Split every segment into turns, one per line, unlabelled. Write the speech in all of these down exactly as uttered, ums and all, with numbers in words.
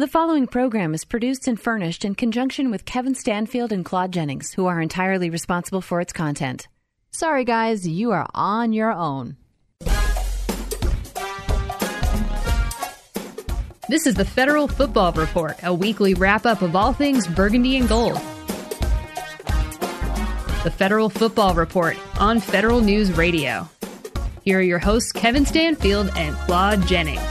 The following program is produced and furnished in conjunction with Kevin Stanfield and Claude Jennings, who are entirely responsible for its content. Sorry, guys, you are on your own.
This is the Federal Football Report, a weekly wrap-up of all things burgundy and gold. The Federal Football Report on Federal News Radio. Here are your hosts, Kevin Stanfield and Claude Jennings.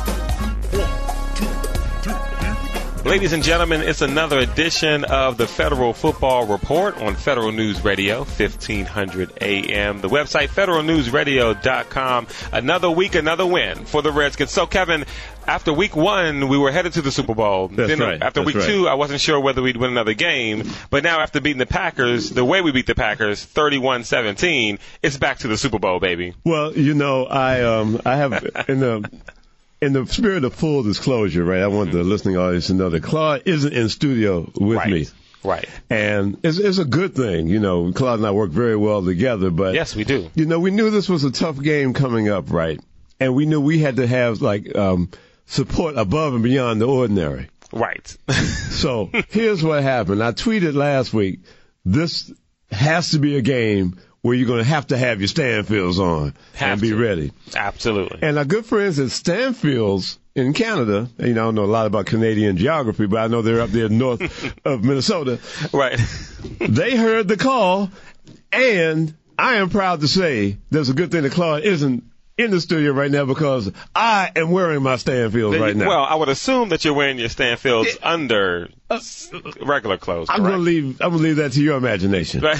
Ladies and gentlemen, it's another edition of the Federal Football Report on Federal News Radio, fifteen hundred A M. The website, federal news radio dot com. Another week, another win for the Redskins. So, Kevin, after week one, we were headed to the Super Bowl.
That's
then
right.
After
That's
week
right.
two, I wasn't sure whether we'd win another game. But now, after beating the Packers, the way we beat the Packers, thirty-one seventeen, it's back to the Super Bowl, baby.
Well, you know, I um, I have in the in the spirit of full disclosure, right? I want the listening audience to know that Claude isn't in studio with
Right.
me.
Right.
And it's, it's a good thing, you know. Claude and I work very well together, but
Yes, we do.
you know, we knew this was a tough game coming up, right? And we knew we had to have like um, support above and beyond the ordinary.
Right.
So here's what happened. I tweeted last week, this has to be a game where you're going to have to have your Stanfields on
Have
and be
to.
ready.
Absolutely.
And our good friends at Stanfields in Canada, you know, I don't know a lot about Canadian geography, but I know they're up there north of Minnesota.
Right.
They heard the call, and I am proud to say there's a good thing that Claude isn't in the studio right now because I am wearing my Stanfields right now.
Well, I would assume that you're wearing your Stanfields under s- regular clothes.
I'm
correct?
gonna leave. I'm gonna leave that to your imagination.
Right.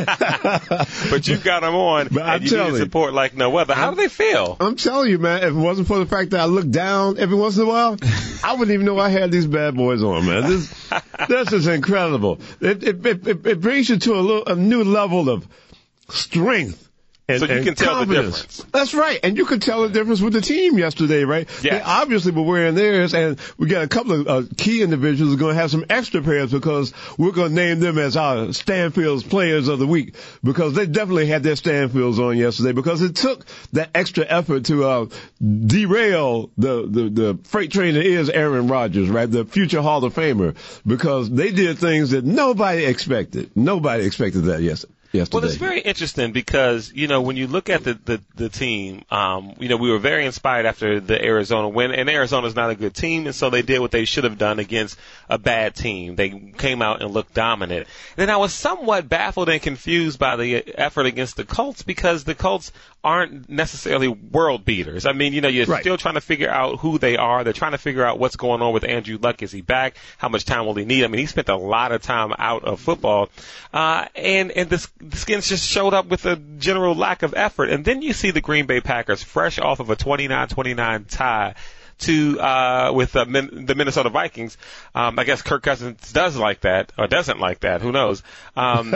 But you've got them on,
But I'm
and you need
telling
to
you.
support like no other. How do they feel?
I'm telling you, man. If it wasn't for the fact that I look down every once in a while, I wouldn't even know I had these bad boys on, man. This, this is incredible. It it, it it it brings you to a little a new level of strength. And,
So you
and
can tell the
confidence.
difference.
That's right. And you could tell the difference with the team yesterday, right?
Yes.
They obviously were wearing theirs, and we got a couple of uh, key individuals who are going to have some extra pairs because we're going to name them as our Stanfields Players of the Week because they definitely had their Stanfields on yesterday because it took that extra effort to uh, derail the, the, the freight train that is Aaron Rodgers, right? The future Hall of Famer, because they did things that nobody expected. Nobody expected that yesterday. Yesterday.
Well, it's very interesting because, you know, when you look at the, the, the team, um, you know, we were very inspired after the Arizona win, and Arizona's not a good team, and so they did what they should have done against a bad team. They came out and looked dominant. And then I was somewhat baffled and confused by the effort against the Colts because the Colts aren't necessarily world beaters. I mean, you know, you're
Right.
still trying to figure out who they are. They're trying to figure out what's going on with Andrew Luck. Is he back? How much time will he need? I mean, he spent a lot of time out of football. Uh, and, and the, the Skins just showed up with a general lack of effort. And then you see the Green Bay Packers fresh off of a twenty-nine twenty-nine tie to uh with uh, Min- the Minnesota Vikings. Um, I guess Kirk Cousins does like that or doesn't like that. Who knows? Um,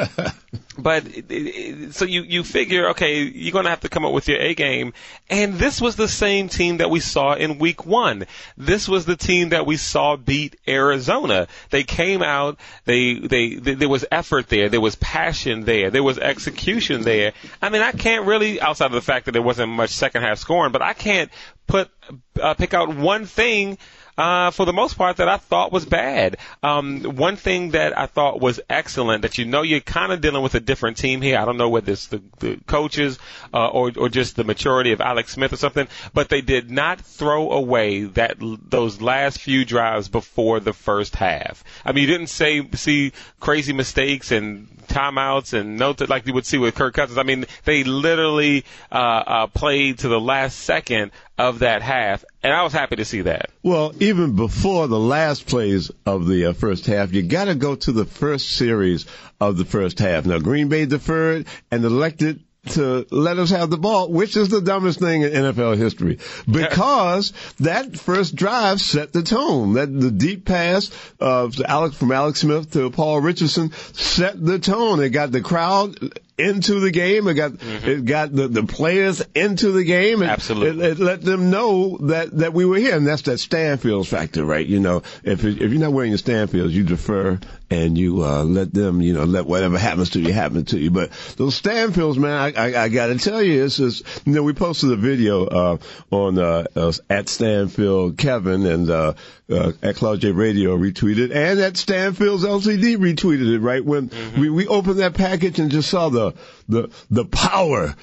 but it, it, so you you figure, okay, you're going to have to come up with your A game. And this was the same team that we saw in Week One. This was the team that we saw beat Arizona. They came out. They they, they there was effort there. There was passion there. There was execution there. I mean, I can't really, outside of the fact that there wasn't much second half scoring, but I can't put uh, pick out one thing uh, for the most part that I thought was bad. Um, one thing that I thought was excellent, that you know you're kind of dealing with a different team here. I don't know whether it's the, the coaches uh, or or just the maturity of Alex Smith or something, but they did not throw away that those last few drives before the first half. I mean, you didn't say see crazy mistakes and timeouts and notes like you would see with Kirk Cousins. I mean, they literally uh, uh, played to the last second of that half, and I was happy to see that.
Well, even before the last plays of the uh, first half, you got to go to the first series of the first half. Now, Green Bay deferred and elected to let us have the ball, which is the dumbest thing in N F L history, because that first drive set the tone. That the deep pass of Alex from Alex Smith to Paul Richardson set the tone. It got the crowd into the game. It got mm-hmm. it got the, the players into the game. And
Absolutely.
It, it let them know that, that we were here, and that's that Stanfields factor, right? You know, if it, if you're not wearing your Stanfields, you defer and you uh, let them, you know, let whatever happens to you happen to you. But those Stanfields, man, I, I, I got to tell you, it's just, you know, we posted a video uh, on uh, uh, at Stanfield Kevin and uh, uh, at Cloud J Radio retweeted, and at Stanfield's L C D retweeted it, right? When mm-hmm. we, we opened that package and just saw the the the power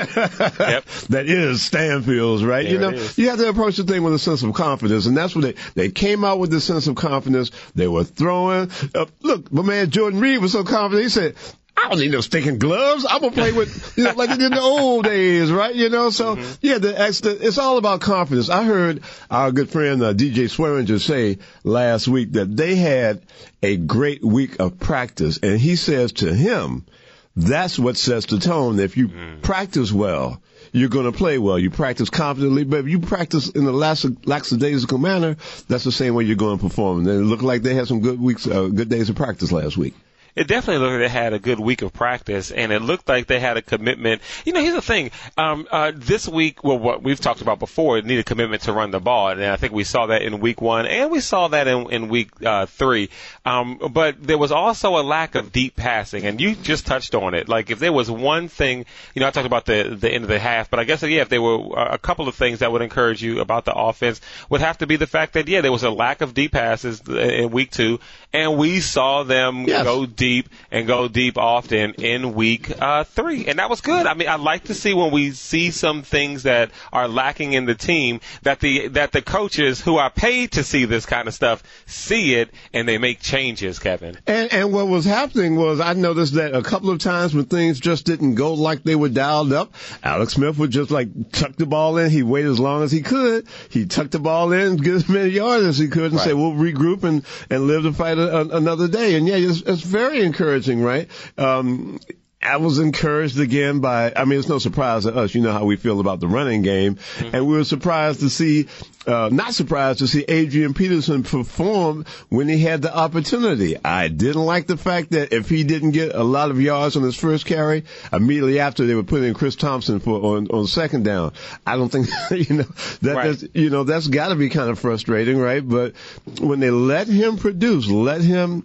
yep.
that is Stanfield's, right?
There
you know,
is.
you have to approach the thing with a sense of confidence, and that's what they they came out with, this sense of confidence. They were throwing. Uh, look, my man Jordan Reed was so confident. He said, I don't need no stinking gloves. I'm going to play with, you know, like in the old days, right? You know, so, mm-hmm. yeah, the, it's all about confidence. I heard our good friend uh, D J Swearinger say last week that they had a great week of practice, and he says to him, that's what sets the tone. If you mm. practice well, you're going to play well. You practice confidently, but if you practice in a lackadaisical manner, that's the same way you're going to perform. And it looked like they had some good weeks, uh, good days of practice last week.
It definitely looked like they had a good week of practice, and it looked like they had a commitment. You know, here's the thing. Um, uh, this week, well, what we've talked about before, it needed a commitment to run the ball, and I think we saw that in week one, and we saw that in, in week uh, three. Um, but there was also a lack of deep passing, and you just touched on it. Like, if there was one thing, you know, I talked about the, the end of the half, but I guess, yeah, if there were a couple of things that would encourage you about the offense, would have to be the fact that, yeah, there was a lack of deep passes in week two, and we saw them yes. go deep and go deep often in week uh, three. And that was good. I mean, I like to see when we see some things that are lacking in the team, that the that the coaches who are paid to see this kind of stuff see it and they make changes, Kevin.
And, and what was happening was I noticed that a couple of times when things just didn't go like they were dialed up, Alex Smith would just like tuck the ball in. He waited as long as he could. He tucked the ball in, get as many yards as he could, and right. say, we'll regroup and, and live to fight a, a, another day. And yeah, it's, it's very encouraging, right? Um, I was encouraged again by, I mean, it's no surprise to us. You know how we feel about the running game. Mm-hmm. And we were surprised to see, uh, not surprised to see Adrian Peterson perform when he had the opportunity. I didn't like the fact that if he didn't get a lot of yards on his first carry, immediately after they were putting in Chris Thompson for, on, on second down. I don't think, you know, that, right. that's, you know, that's gotta be kind of frustrating, right? But when they let him produce, let him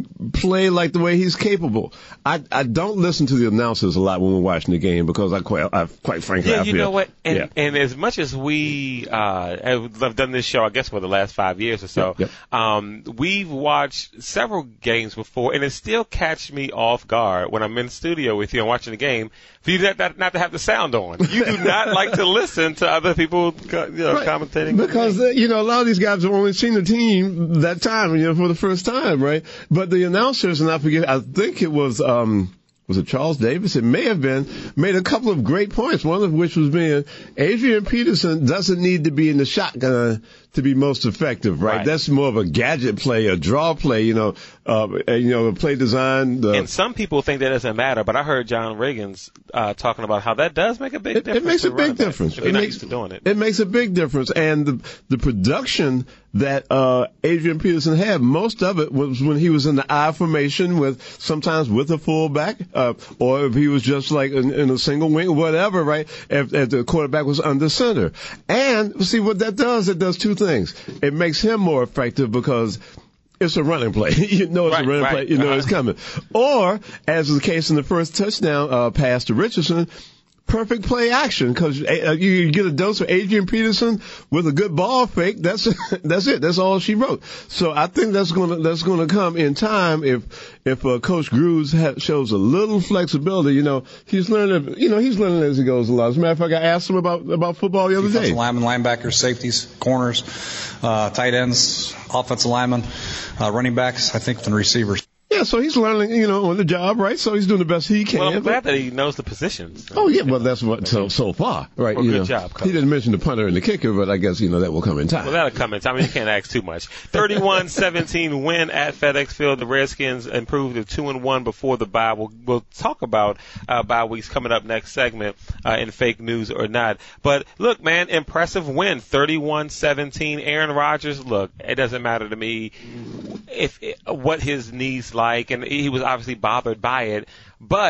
play like the way he's capable. I I don't listen to the announcers a lot when we're watching the game because I quite I quite frankly
yeah
I
you
feel,
know what and
yeah.
and as much as we uh have done this show I guess for the last five years or so
yep, yep.
um we've watched several games before and it still catches me off guard when I'm in the studio with you and watching the game for you not, not, not to have the sound on. You do not like to listen to other people you know,
right.
commentating
because uh, you know a lot of these guys have only seen the team that time you know for the first time, right? But the announcers, and I forget, I think it was, um, was it Charles Davis? It may have been, made a couple of great points, one of which was being Adrian Peterson doesn't need to be in the shotgun to be most effective, right?
right.
That's more of a gadget play, a draw play, you know, uh, you know, play design. The,
and some people think that doesn't matter, but I heard John Reagan's uh, talking about how that does make a big
it,
difference.
It makes a big difference.
If you're
it
not
makes,
used to doing it.
It makes a big difference. And the, the production that uh, Adrian Peterson had, most of it was when he was in the I formation with sometimes with a fullback, uh, or if he was just like in, in a single wing, whatever, right? If, if the quarterback was under center. And see what that does, it does two things. It makes him more effective because it's a running play. You know it's
right,
a running
right.
play. You know
uh-huh.
it's coming. Or, as was the case in the first touchdown uh, pass to Richardson, perfect play action because uh, you get a dose of Adrian Peterson with a good ball fake. That's that's it. That's all she wrote. So I think that's gonna that's gonna come in time if if uh, Coach Grooves ha- shows a little flexibility. You know he's learning. You know he's learning as he goes along. As a matter of fact, I asked him about about football the other
Defensive
day.
Linemen, linebackers, safeties, corners, uh, tight ends, offensive linemen, uh, running backs. I think and receivers.
Yeah, so he's learning, you know, on the job, right? So he's doing the best he can.
Well, I'm glad that he knows the positions.
Oh, yeah, well, that's what, so, so far, right?
Well,
you
good
know,
job, Coach.
He didn't mention the punter and the kicker, but I guess, you know, that will come in time.
Well, that'll come in time. I mean, you can't ask too much. thirty-one seventeen win at FedEx Field. The Redskins improved to two and one before the bye. We'll, we'll talk about, uh, bye weeks coming up next segment, uh, in fake news or not. But look, man, impressive win. thirty-one seventeen. Aaron Rodgers, look, it doesn't matter to me if, what his knees like, and he was obviously bothered by it, but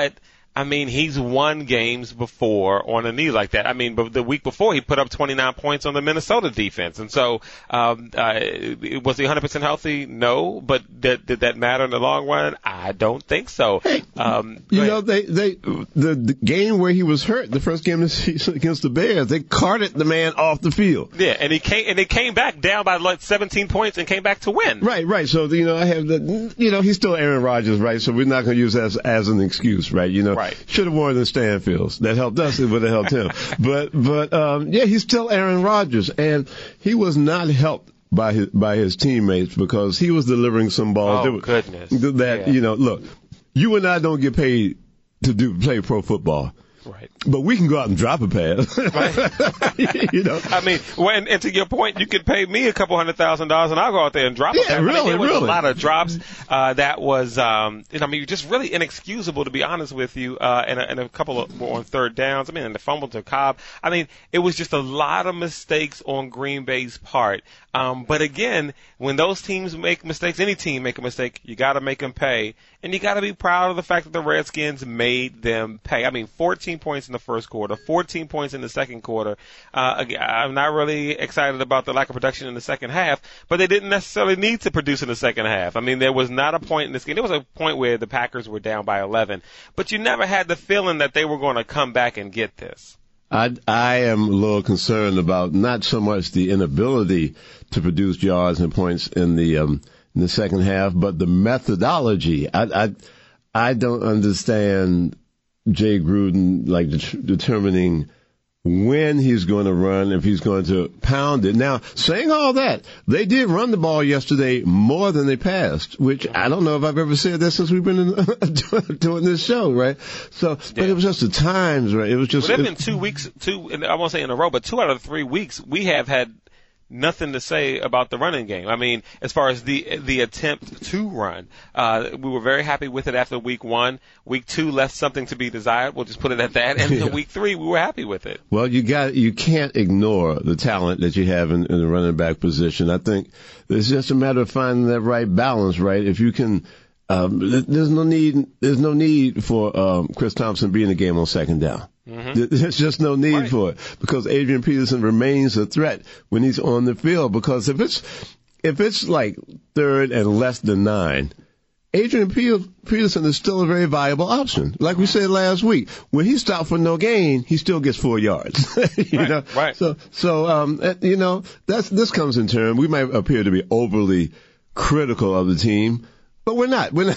I mean, he's won games before on a knee like that. I mean, but the week before he put up twenty-nine points on the Minnesota defense. And so, um, uh, was he one hundred percent healthy? No. But did, did that matter in the long run? I don't think so. Um,
you know, they, they, the, the game where he was hurt, the first game against the Bears, they carted the man off the field.
Yeah, and he came, and they came back down by like seventeen points and came back to win.
Right, right. So, you know, I have the, you know, he's still Aaron Rodgers, right? So we're not going to use that as, as an excuse, right? You know,
right.
Should have worn the Stanfields. That helped us. It would have helped him. But, but, um, yeah, he's still Aaron Rodgers, and he was not helped by his, by his teammates because he was delivering some balls.
Oh, goodness.
That,
yeah.
you know, look, you and I don't get paid to do, play pro football.
Right.
But we can go out and drop a pass.
Right.
You know.
I mean, when, and to your point, you could pay me a couple hundred thousand dollars and I'll go out there and drop
yeah,
a pass.
Really,
I mean, there was
really.
a lot of drops, uh, that was, um, you know, I mean, just really inexcusable, to be honest with you, uh, and a, and a couple of were on third downs. I mean, and the fumble to Cobb. I mean, it was just a lot of mistakes on Green Bay's part. Um, but again, when those teams make mistakes, any team make a mistake, you gotta make them pay. And you gotta be proud of the fact that the Redskins made them pay. I mean, fourteen points in the first quarter, fourteen points in the second quarter. Uh, I'm not really excited about the lack of production in the second half, but they didn't necessarily need to produce in the second half. I mean, there was not a point in this game. There was a point where the Packers were down by eleven, but you never had the feeling that they were going to come back and get this.
I, I am a little concerned about not so much the inability to produce yards and points in the um, in the second half, but the methodology. I I, I don't understand Jay Gruden like det- determining when he's going to run, if he's going to pound it. Now, saying all that, they did run the ball yesterday more than they passed, which I don't know if I've ever said that since we've been in, doing this show, right? So, but
yeah.
it was just the times, right? It was just.
Well, there
it,
have been two weeks, two, I won't say in a row, but two out of the three weeks, we have had nothing to say about the running game. I mean, as far as the the attempt to run, uh, we were very happy with it after week one. Week two left something to be desired. We'll just put it at that. And
yeah.
in week three, we were happy with it.
Well, you got you can't ignore the talent that you have in, in the running back position. I think it's just a matter of finding that right balance, right? If you can. Um, there's no need. There's no need for um, Chris Thompson being in the game on second down. Mm-hmm. There's just no need right. for it because Adrian Peterson remains a threat when he's on the field. Because if it's if it's like third and less than nine, Adrian Peterson is still a very viable option. Like we said last week, when he stopped for no gain, he still gets four yards. you
right,
know,
right.
So so um, you know that's this comes in turn. We might appear to be overly critical of the team. But we're not. We're not.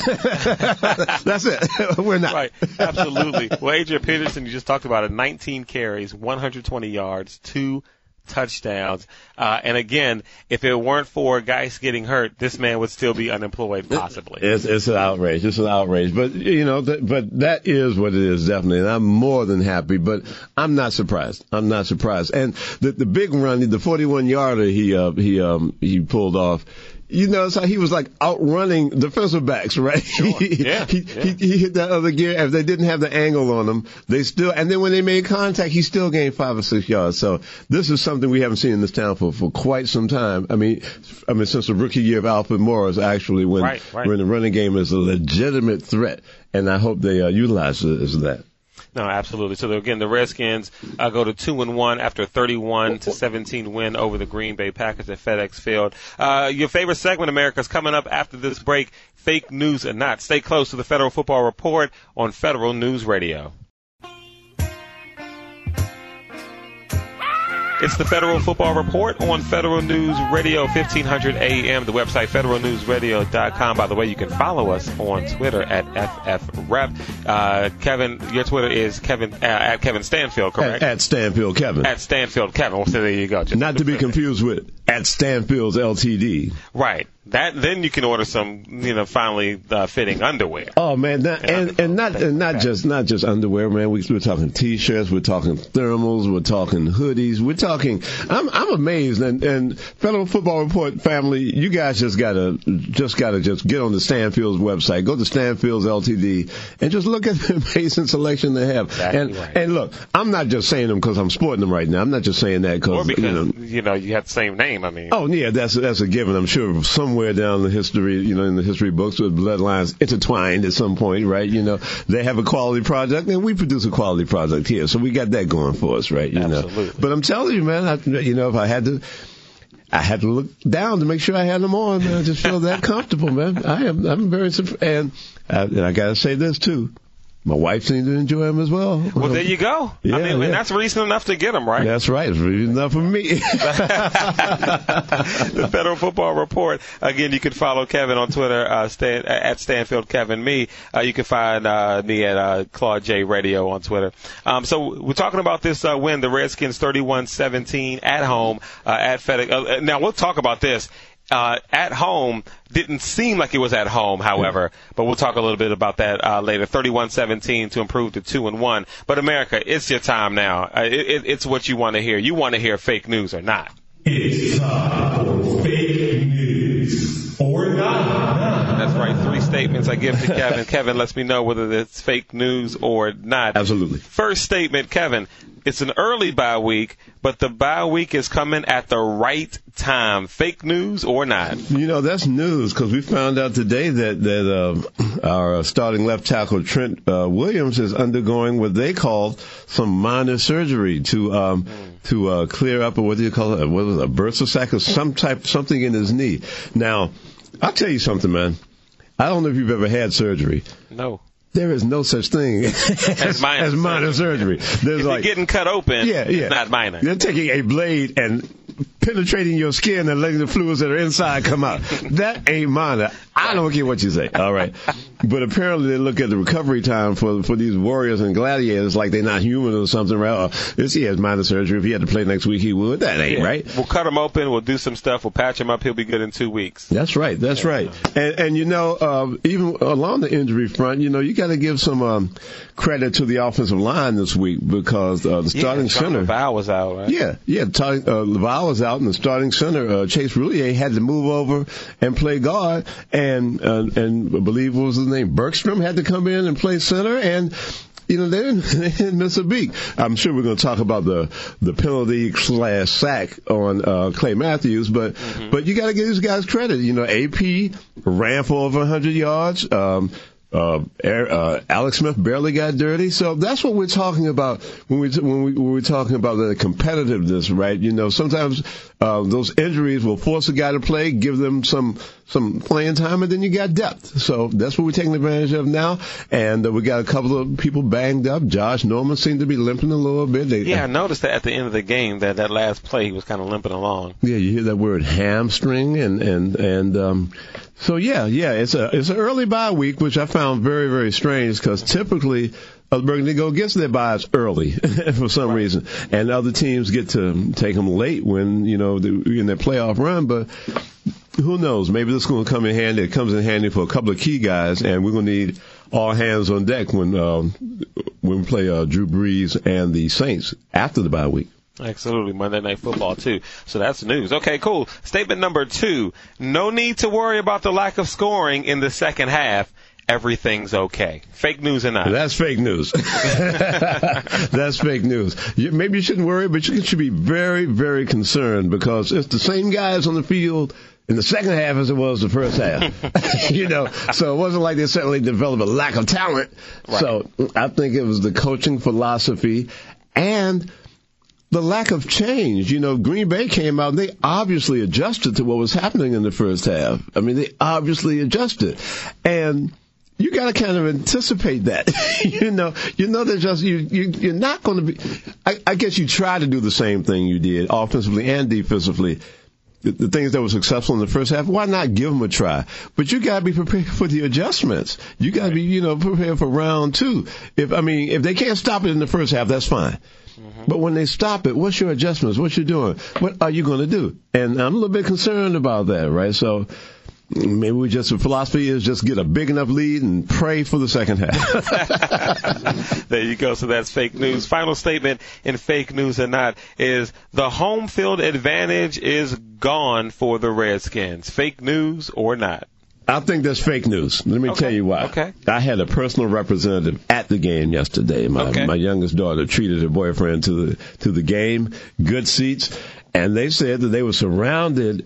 That's it. We're not.
Right. Absolutely. Well, Adrian Peterson, you just talked about it. nineteen carries, one hundred twenty yards, two touchdowns. Uh, and again, if it weren't for Geis getting hurt, this man would still be unemployed, possibly.
It's, it's an outrage. It's an outrage. But, you know, th- but that is what it is, definitely. And I'm more than happy, but I'm not surprised. I'm not surprised. And the, the big run, the forty-one yarder he, uh, he, um, he pulled off, you notice how he was like outrunning defensive backs, right?
Sure. Yeah.
he,
yeah.
He, he hit that other gear. If they didn't have the angle on him, they still, and then when they made contact, he still gained five or six yards. So this is something we haven't seen in this town for, for quite some time. I mean, I mean, since the rookie year of Alfred Morris, actually, when,
right, right.
when the running game is a legitimate threat. And I hope they uh, utilize it as that.
No, absolutely. So again, the Redskins uh, go to two and one after a thirty-one to seventeen win over the Green Bay Packers at FedEx Field. Uh, your favorite segment, America, is coming up after this break. Fake news or not. Stay close to the Federal Football Report on Federal News Radio. It's the Federal Football Report on Federal News Radio, fifteen hundred A M, the website federal news radio dot com. By the way, you can follow us on Twitter at F F Rep. Uh, Kevin, your Twitter is Kevin, uh, at Kevin Stanfield, correct?
At, at Stanfield Kevin.
At Stanfield Kevin. Well, so there you go. Just
Not to be confused with at Stanfield's L T D.
Right. That then you can order some, you know, finally uh, fitting underwear.
Oh man, that, and and not and not just not just underwear, man. We, we're talking t-shirts, we're talking thermals, we're talking hoodies, we're talking. I'm I'm amazed, and and Federal Football Report family, you guys just gotta just gotta just get on the Stanfield's website, go to Stanfield's L T D, and just look at the amazing selection they have.
Exactly
and
right.
and look, I'm not just saying them because I'm sporting them right now. I'm not just saying that
or
because
because
you know,
you know, you have the same name. I mean.
Oh, yeah, that's, that's a given. I'm sure somewhere down the history, you know, in the history books with bloodlines intertwined at some point, right? You know, they have a quality product and we produce a quality product here. So we got that going for us, right? You
Absolutely.
know, but I'm telling you, man, I, you know, if I had to, I had to look down to make sure I had them on, man. I just feel that comfortable, man. I am, I'm very, and, uh, and I gotta say this too. My wife seemed to enjoy them as well.
Well, there you go.
Yeah,
I mean,
yeah.
and that's reason enough to get them, right?
That's right. It's reason enough for me.
The Federal Football Report. Again, you can follow Kevin on Twitter, uh, Stan, at Stanfield Kevin Me. Uh, you can find uh, me at uh, Claude J Radio on Twitter. Um, so we're talking about this uh, win, the Redskins thirty-one seventeen at home uh, at FedEx. Uh, now, we'll talk about this. Uh, at home didn't seem like it was at home, however, but we'll talk a little bit about that uh, later. thirty-one seventeen to improve to two and one. But America, it's your time now. Uh, it, it, it's what you want to hear. You want to hear fake news or not?
It's time for fake news or not.
That's right. Three statements I give to Kevin. Kevin lets me know whether it's fake news or not.
Absolutely.
First statement, Kevin. It's an early bye week, but the bye week is coming at the right time. Fake news or not?
You know, that's news because we found out today that that uh, our starting left tackle Trent uh, Williams is undergoing what they call some minor surgery to um, mm. to uh, clear up, or what do you call it? What was it, a bursa sac or some type something in his knee. Now, I'll tell you something, man. I don't know if you've ever had surgery.
No.
There is no such thing as minor, as minor surgery. There's
if
like
you're getting cut open,
yeah, yeah.
It's not minor.
They're taking a blade and penetrating your skin and letting the fluids that are inside come out. That ain't minor. I don't care what you say. All right. But apparently they look at the recovery time for for these warriors and gladiators like they're not human or something, right? Or this, he has minor surgery. If he had to play next week, he would. That ain't
yeah.
right.
We'll cut him open. We'll do some stuff. We'll patch him up. He'll be good in two weeks.
That's right. That's yeah. right. And, and you know, uh, even along the injury front, you know, you got to give some um, credit to the offensive line this week because uh, the starting
yeah,
center.
Laval was out, right?
Yeah, yeah. T- uh, Laval was out, and the starting center, uh, Chase Roulier, had to move over and play guard, and uh, and I believe what was his name, Bergstrom, had to come in and play center, and you know, they didn't, they didn't miss a beat. I'm sure we're going to talk about the the penalty slash sack on uh, Clay Matthews, but mm-hmm. but you got to give these guys credit. You know, A P ran for over one hundred yards. Um, Uh, uh, Alex Smith barely got dirty. So that's what we're talking about when we, when we, when we're talking about the competitiveness, right? You know, sometimes, uh, those injuries will force a guy to play, give them some, some playing time, and then you got depth. So that's what we're taking advantage of now. And uh, we got a couple of people banged up. Josh Norman seemed to be limping a little bit. They,
yeah, I noticed that at the end of the game, that, that last play, he was kind of limping along.
Yeah, you hear that word hamstring and, and, and, um, so yeah, yeah, it's a, it's an early bye week, which I found very, very strange because typically, uh, Burgundy go gets their buys early for some right. reason, and other teams get to take them late when, you know, they're in their playoff run, but who knows? Maybe this is going to come in handy. It comes in handy for a couple of key guys, and we're going to need all hands on deck when, um, when we play, uh, Drew Brees and the Saints after the bye week.
Absolutely. Monday Night Football, too. So that's news. Okay, cool. Statement number two. No need to worry about the lack of scoring in the second half. Everything's okay. Fake news or not?
That's fake news. That's fake news. You, maybe you shouldn't worry, but you should be very, very concerned because it's the same guys on the field in the second half as it was the first half. You know, so it wasn't like they suddenly developed a lack of talent. Right. So I think it was the coaching philosophy and the lack of change. You know, Green Bay came out and they obviously adjusted to what was happening in the first half. I mean, they obviously adjusted. And you got to kind of anticipate that. you know, you know that just you, you you're not going to be. I, I guess you try to do the same thing you did offensively and defensively. The, the things that were successful in the first half, why not give them a try? But you got to be prepared for the adjustments. You got to be, you know, prepared for round two. If I mean, if they can't stop it in the first half, that's fine. Mm-hmm. But when they stop it, what's your adjustments? What you doing? What are you going to do? And I'm a little bit concerned about that, right? So maybe we just, the philosophy is just get a big enough lead and pray for the second half.
There you go. So that's fake news. Final statement in fake news or not is the home field advantage is gone for the Redskins. Fake news or not?
I think that's fake news. Let me
okay.
tell you why.
Okay.
I had a personal representative at the game yesterday. My,
okay.
my youngest daughter treated her boyfriend to the to the game. Good seats. and they said that they were surrounded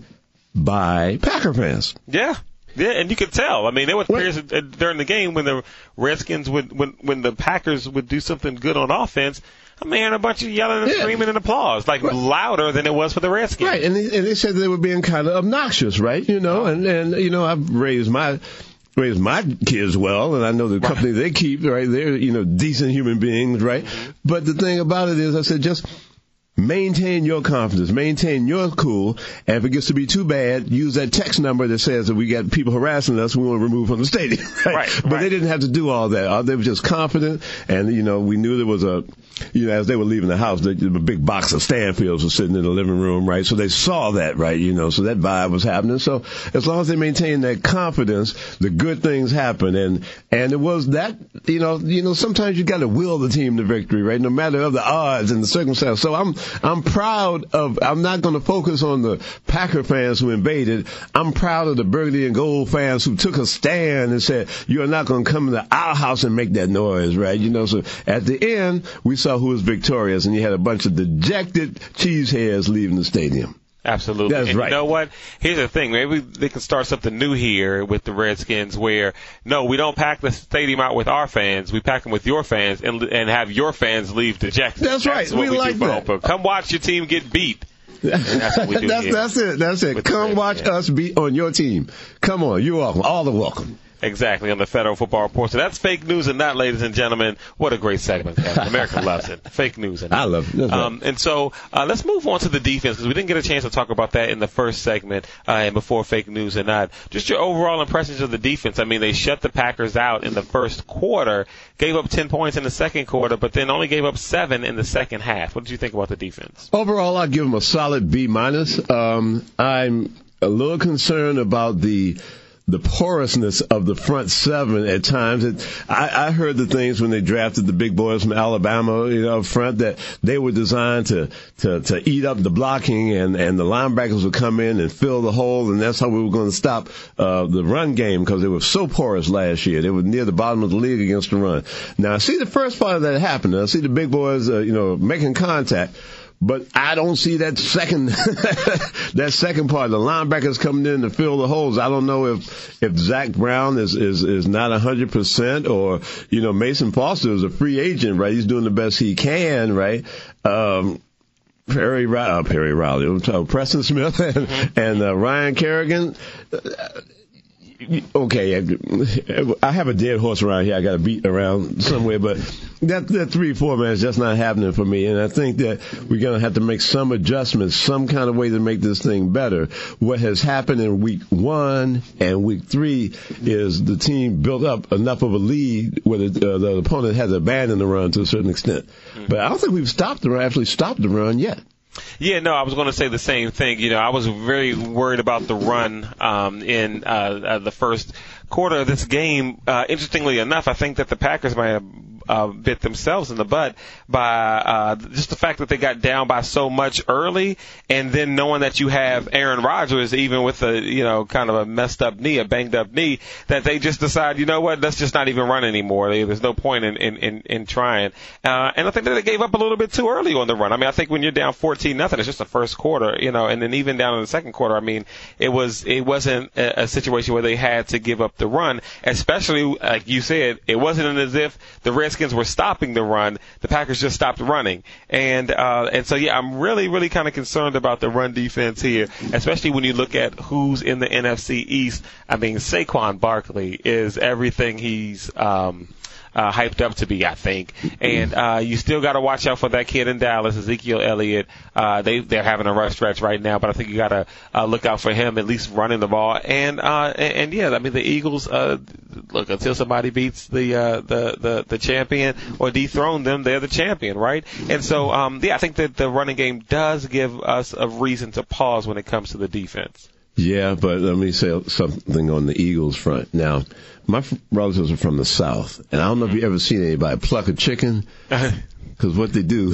by Packer fans.
Yeah. Yeah, and you could tell. I mean, there were periods during the game when the Redskins would, when when the Packers would do something good on offense. I'm hearing a bunch of yelling and
yeah.
screaming and applause, like right. louder than it was for the Redskins.
Right, and they, and they said they were being kind of obnoxious, right? You know, and and you know, I've raised my raised my kids well, and I know the company right. they keep, right? They're you know decent human beings, right? Mm-hmm. But the thing about it is, I said just. Maintain your confidence, maintain your cool, and if it gets to be too bad, use that text number that says that we got people harassing us, we want to remove from the stadium. Right?
Right,
but
right.
they didn't have to do all that. They were just confident, and, you know, we knew there was a, you know, as they were leaving the house, a big box of Stanfields was sitting in the living room, right? So they saw that, right? You know, so that vibe was happening. So as long as they maintain that confidence, the good things happen. And, and it was that, you know, you know, sometimes you got to will the team to victory, right? No matter of the odds and the circumstances. So I'm, I'm proud of, I'm not going to focus on the Packer fans who invaded. I'm proud of the Burgundy and Gold fans who took a stand and said, you are not going to come into our house and make that noise, right? You know, so at the end, we saw who was victorious, and you had a bunch of dejected cheeseheads leaving the stadium.
Absolutely.
That's
and
right.
You know what? Here's the thing. Maybe they can start something new here with the Redskins where, no, we don't pack the stadium out with our fans. We pack them with your fans and and have your fans leave dejected.
That's right.
That's what
we,
we
like
do
that.
For Come watch your team get beat. That's what we do
that's,
here.
that's it. That's it. Come watch us be on your team. Come on. You're welcome. All are welcome.
Exactly, on the Federal Football Report. So that's fake news and not, ladies and gentlemen. What a great segment, Kevin. America loves it. Fake news and not.
I love it.
Um, and so uh, let's move on to the defense because we didn't get a chance to talk about that in the first segment uh, and before fake news and not. Just your overall impressions of the defense. I mean, they shut the Packers out in the first quarter, gave up ten points in the second quarter, but then only gave up seven in the second half. What did you think about the defense?
Overall, I'd give them a solid B minus. Um, I'm a little concerned about the the porousness of the front seven at times. It, I, I heard the things when they drafted the big boys from Alabama, you know, up front, that they were designed to, to, to eat up the blocking, and, and the linebackers would come in and fill the hole, and that's how we were going to stop uh, the run game, because they were so porous last year. They were near the bottom of the league against the run. Now, I see the first part of that happening. I see the big boys, uh, you know, making contact. But I don't see that second, that second part. The linebackers coming in to fill the holes. I don't know if, if Zach Brown is, is, is not a hundred percent, or, you know, Mason Foster is a free agent, right? He's doing the best he can, right? Um, Perry, uh, Perry Riley, I'm talking Preston Smith and, mm-hmm. and uh, Ryan Kerrigan. Okay, I have a dead horse around here I got to beat around somewhere, but that, that three, four man is just not happening for me. And I think that we're going to have to make some adjustments, some kind of way to make this thing better. What has happened in week one and week three is the team built up enough of a lead where the, uh, the opponent has abandoned the run to a certain extent. But I don't think we've stopped the run, actually stopped the run yet.
Yeah, no, I was going to say the same thing. You know, I was very worried about the run um, in uh, uh, the first quarter of this game. Uh, interestingly enough, I think that the Packers might have uh, bit themselves in the butt by uh, just the fact that they got down by so much early, and then knowing that you have Aaron Rodgers, even with a, you know, kind of a messed up knee, a banged up knee, that they just decide, you know what, let's just not even run anymore. There's no point in, in, in, in trying. Uh, and I think that they gave up a little bit too early on the run. I mean, I think when you're down fourteen nothing, it's just the first quarter, you know, and then even down in the second quarter, I mean, it was, it wasn't a, a situation where they had to give up the run, especially, like you said, it wasn't as if the Redskins were stopping the run. The Packers just stopped running. And, uh, and so, yeah, I'm really, really kind of concerned about the run defense here, especially when you look at who's in the N F C East. I mean, Saquon Barkley is everything he's, um, Uh, hyped up to be, I think. And uh, you still got to watch out for that kid in Dallas, Ezekiel Elliott. Uh, they, they're having a rough stretch right now, but I think you got to uh, look out for him, at least running the ball. And, uh, and, and yeah, I mean, the Eagles, uh, look, until somebody beats the, uh, the, the, the champion or dethrone them, they're the champion, right? And so, um, yeah, I think that the running game does give us a reason to pause when it comes to the defense.
Yeah, but let me say something on the Eagles front. Now, my relatives are from the South, and I don't know if you've ever seen anybody pluck a chicken, because what they do,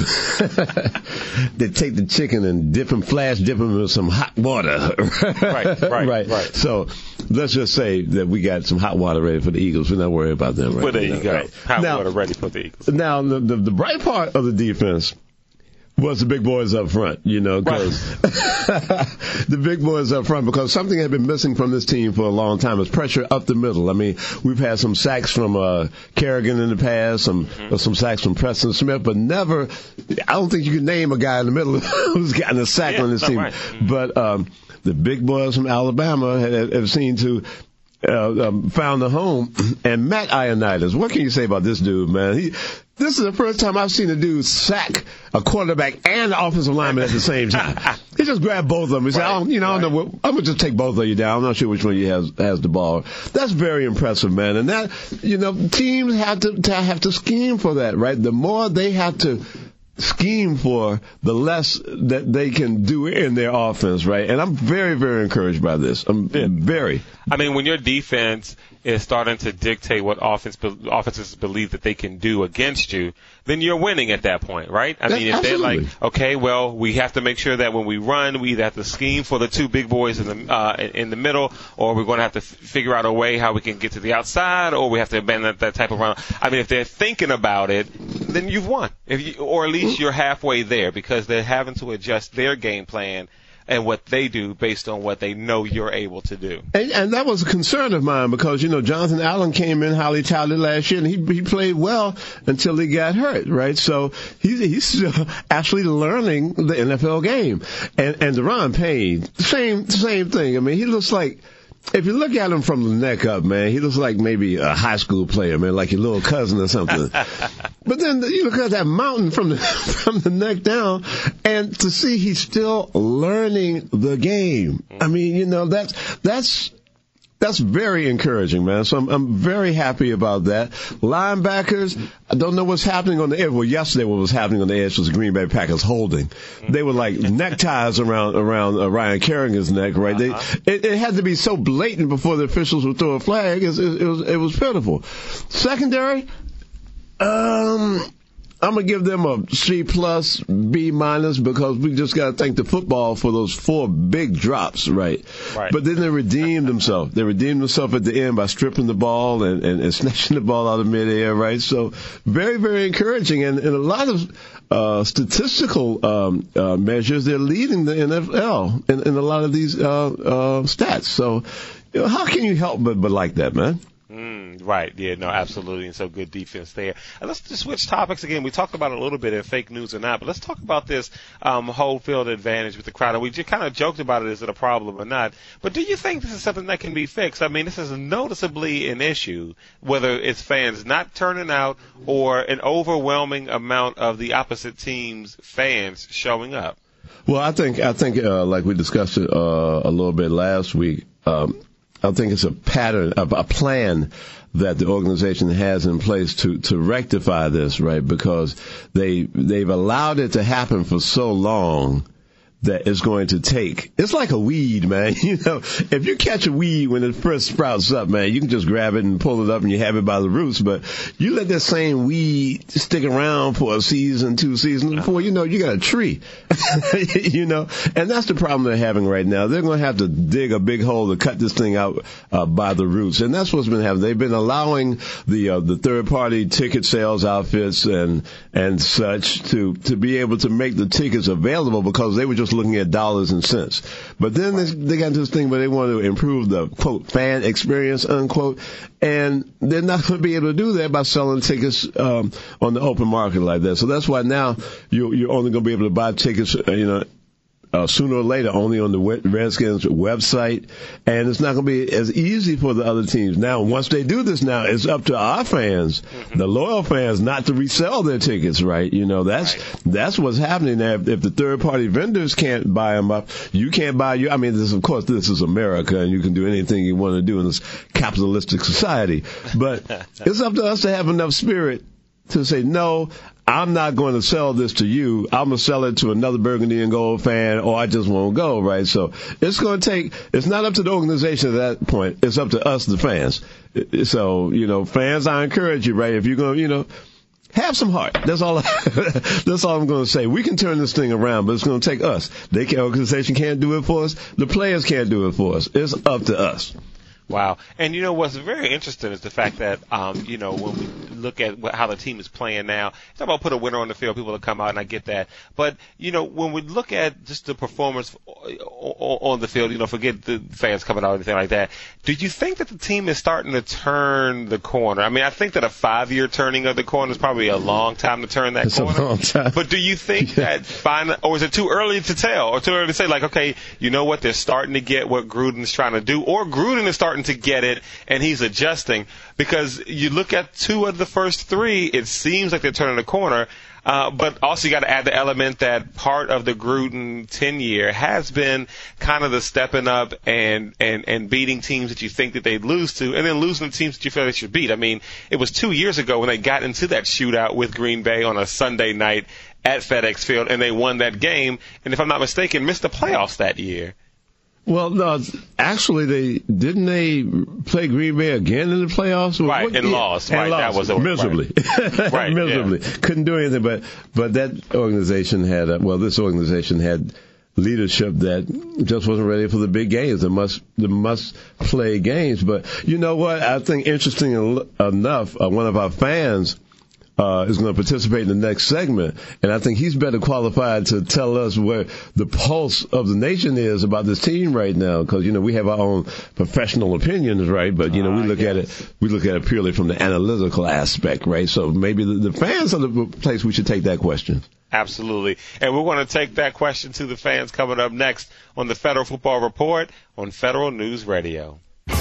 they take the chicken and dip and flash dip them in some hot water.
right, right, right, right.
So let's just say that we got some hot water ready for the Eagles. We're not worried about them right
Well, there
now.
you go.
Right.
Hot
now,
water ready for the Eagles.
Now, the, the, the bright part of the defense was the big boys up front, you know, because right. the big boys up front, because something had been missing from this team for a long time is pressure up the middle. I mean, we've had some sacks from uh, Kerrigan in the past, some mm-hmm. some sacks from Preston Smith, but never, I don't think you can name a guy in the middle who's gotten a sack yeah, on this team. Right. Mm-hmm. But um, the big boys from Alabama have, have seen to uh, um, found a home. And Matt Ioannidis, what can you say about this dude, man? He This is the first time I've seen a dude sack a quarterback and an offensive lineman at the same time. He just grabbed both of them. He said, right, I don't, you know, right. I don't know what, I'm going to just take both of you down. I'm not sure which one you has, has the ball. That's very impressive, man. And that, you know, teams have to, to have to scheme for that, right? The more they have to scheme for, the less that they can do in their offense, right? And I'm very, very encouraged by this. I'm yeah. very.
I mean, when your defense is starting to dictate what offense offenses believe that they can do against you, then you're winning at that point, right? I mean, if
Absolutely.
they're like, okay, well, we have to make sure that when we run, we either have to scheme for the two big boys in the uh, in the middle, or we're going to have to f- figure out a way how we can get to the outside, or we have to abandon that, that type of run. I mean, if they're thinking about it, then you've won, if you, or at least you're halfway there, because they're having to adjust their game plan and what they do based on what they know you're able to do.
And, and that was a concern of mine because, you know, Jonathan Allen came in highly touted last year, and he he played well until he got hurt, right? So he's, he's still actually learning the N F L game. And, and Deron Payne, same, same thing. I mean, he looks like, if you look at him from the neck up, man, he looks like maybe a high school player, man, like your little cousin or something. But then you look at that mountain from the from the neck down, and to see he's still learning the game. I mean, you know, that's that's that's very encouraging, man. So I'm, I'm very happy about that. Linebackers, I don't know what's happening on the edge. Well, yesterday what was happening on the edge was the Green Bay Packers holding. They were like neckties around around uh, Ryan Kerrigan's neck, right? Uh-huh. They it, it had to be so blatant before the officials would throw a flag. It, it, it was it was pitiful. Secondary, um. I'm going to give them a C plus, B minus, because we just got to thank the football for those four big drops, right? Right. But then they redeemed themselves. They redeemed themselves at the end by stripping the ball and, and, and snatching the ball out of midair, right? So very, very encouraging. And, and a lot of uh, statistical um, uh, measures, they're leading the N F L in, in a lot of these uh, uh, stats. So, you know, how can you help but, but like that, man?
Mm, right. Yeah, no, absolutely. And so good defense there. And let's just switch topics again. We talked about it a little bit in fake news or not, but let's talk about this um, whole field advantage with the crowd. And we just kind of joked about it. Is it a problem or not? But do you think this is something that can be fixed? I mean, this is noticeably an issue, whether it's fans not turning out or an overwhelming amount of the opposite team's fans showing up.
Well, I think, I think, uh, like we discussed it, uh, a little bit last week, um, I think it's a pattern, a, a plan that the organization has in place to, to rectify this, right? Because they, they've allowed it to happen for so long that it's going to take. It's like a weed, man. You know, if you catch a weed when it first sprouts up, man, you can just grab it and pull it up and you have it by the roots. But you let that same weed stick around for a season, two seasons before you know you got a tree. You know, and that's the problem they're having right now. They're going to have to dig a big hole to cut this thing out uh, by the roots, and that's what's been happening. They've been allowing the uh, the third party ticket sales outfits and and such to to be able to make the tickets available because they were just looking at dollars and cents. But then they, they got into this thing where they want to improve the, quote, fan experience, unquote, and they're not going to be able to do that by selling tickets um, on the open market like that. So that's why now you, you're only going to be able to buy tickets, you know, Uh, sooner or later, only on the Redskins website, and it's not going to be as easy for the other teams. Now, once they do this now, it's up to our fans, mm-hmm. the loyal fans, not to resell their tickets, right? You know, that's right. That's what's happening there. If the third-party vendors can't buy them up, you can't buy you. I mean, this, of course, this is America, and you can do anything you want to do in this capitalistic society. But it's up to us to have enough spirit to say, no, I'm not going to sell this to you. I'm going to sell it to another Burgundy and Gold fan, or I just won't go, right? So it's going to take, it's not up to the organization at that point. It's up to us, the fans. So, you know, fans, I encourage you, right? If you're going to, you know, have some heart. That's all, that's all I'm going to say. We can turn this thing around, but it's going to take us. The organization can't do it for us. The players can't do it for us. It's up to us.
Wow. And, you know, what's very interesting is the fact that, um, you know, when we look at what, how the team is playing now, it's about put a winner on the field, people will come out, and I get that. But, you know, when we look at just the performance on the field, you know, forget the fans coming out or anything like that, do you think that the team is starting to turn the corner? I mean, I think that a five-year turning of the corner is probably a long time to turn that
it's
corner.
A long time.
But do you think yeah. that finally, or is it too early to tell, or too early to say, like, okay, you know what, they're starting to get what Gruden's trying to do, or Gruden is starting to get it and he's adjusting? Because you look at two of the first three, it seems like they're turning the corner. Uh, but also you got to add the element that part of the Gruden tenure has been kind of the stepping up and, and, and beating teams that you think that they'd lose to, and then losing to teams that you feel they should beat. I mean, it was two years ago when they got into that shootout with Green Bay on a Sunday night at FedEx Field, and they won that game, and if I'm not mistaken, missed the playoffs that year.
Well, no, actually, they didn't they play Green Bay again in the playoffs?
Right,
what,
and
yeah,
lost.
And
right,
lost.
that was a,
miserably,
right, right
miserably.
Yeah.
Couldn't do anything. But but that organization had a, well, this organization had leadership that just wasn't ready for the big games, the must the must play games. But you know what? I think interesting enough, uh, one of our fans. Uh, is going to participate in the next segment, and I think he's better qualified to tell us where the pulse of the nation is about this team right now, because, you know, we have our own professional opinions, right? But, you know, we look uh, yes. at it, we look at it purely from the analytical aspect, right? So maybe the, the fans are the place we should take that question.
Absolutely. And we're going to take that question to the fans coming up next on the Federal Football Report on Federal News Radio.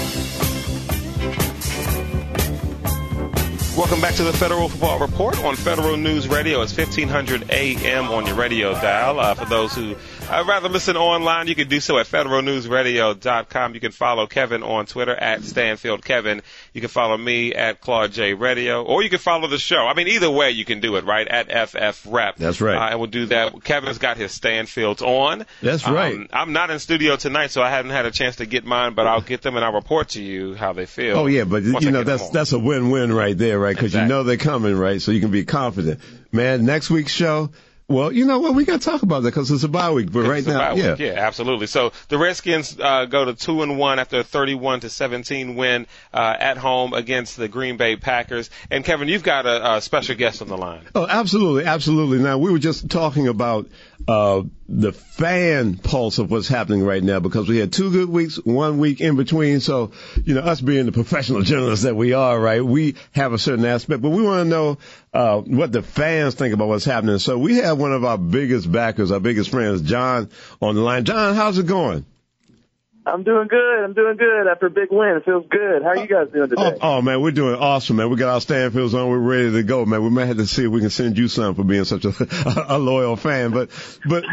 Welcome back to the Federal Football Report on Federal News Radio. It's fifteen hundred A M on your radio dial. Uh, for those who uh, rather listen online, you can do so at federal news radio dot com. You can follow Kevin on Twitter at Stanfield Kevin. You can follow me at Claude J Radio, or you can follow the show. I mean, either way you can do it, right? At F F Rep.
That's right.
Uh, and we'll do that. Kevin's got his Stanfields on.
That's right.
Um, I'm not in studio tonight, so I haven't had a chance to get mine, but I'll get them and I'll report to you how they feel.
Oh yeah, but you know that's that's a win-win right there, right? Because exactly. You know they're coming, right? So you can be confident. Man, next week's show, well, you know what? We got to talk about that because it's a bye week. But
it's
right now, yeah.
Week. Yeah, absolutely. So the Redskins uh, go to two and one after a thirty-one to seventeen win uh, at home against the Green Bay Packers. And Kevin, you've got a, a special guest on the line.
Oh, absolutely, absolutely. Now we were just talking about uh, the fan pulse of what's happening right now, because we had two good weeks, one week in between. So, you know, us being the professional journalists that we are, right, we have a certain aspect, but we want to know uh, what the fans think about what's happening. So we have one of our biggest backers, our biggest friends, John, on the line. John, how's it going?
I'm doing good. I'm doing good after a big win. It feels good. How are you guys doing today?
Oh, oh, man, we're doing awesome, man. We got our Stanfields on. We're ready to go, man. We might have to see if we can send you some for being such a, a loyal fan. But, but,